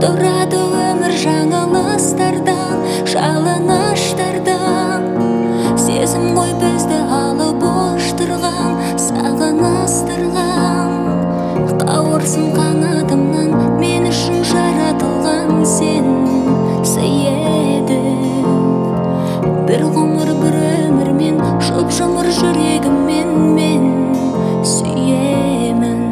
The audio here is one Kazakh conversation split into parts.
Тұрады өмір жаңылыстардан, жалаңаштардан. Сезім ғой бізді алып оштырған, сағыныстырған. Қауырсын қанатымнан, мен үшін жаратылған сен сый едің. Bir ғұмыр бір өмірмен, жұп-жұмыр жүрегіммен мен сүйемін.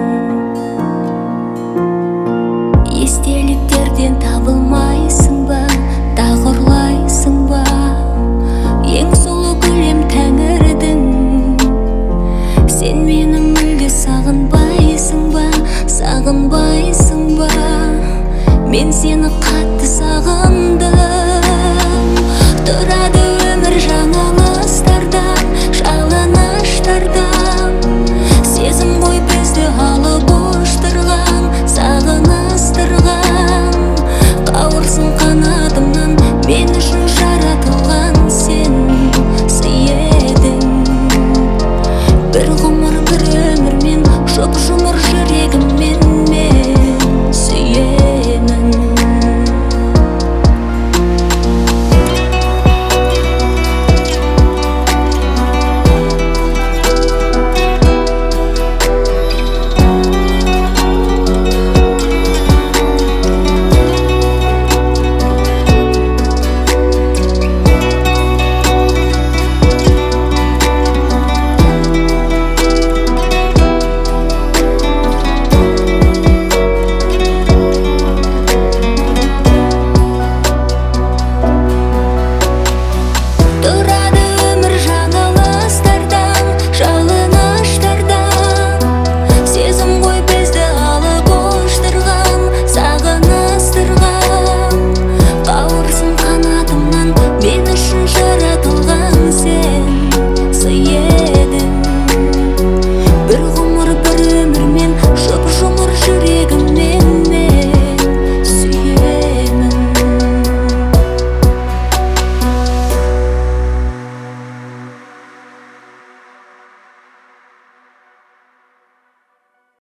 Естеліктерден табылмайсың ба, тағырлайсың ба? Ең сұлу гүлем тәңірдің. Сен мені мүлде сағынбайсың ба, сағынбайсың ба? Мен сені қатты сағындым. Тұрады өмір жаңалыстардан, жалаңаштардан. Сезім ғой бізді алып оштырған, сағыныстырған. Қауырсын қанатымнан, мен үшін жаратылған сен сый едің. Bir ғұмыр бір өмірмен, жұп-жұмыр жүрегім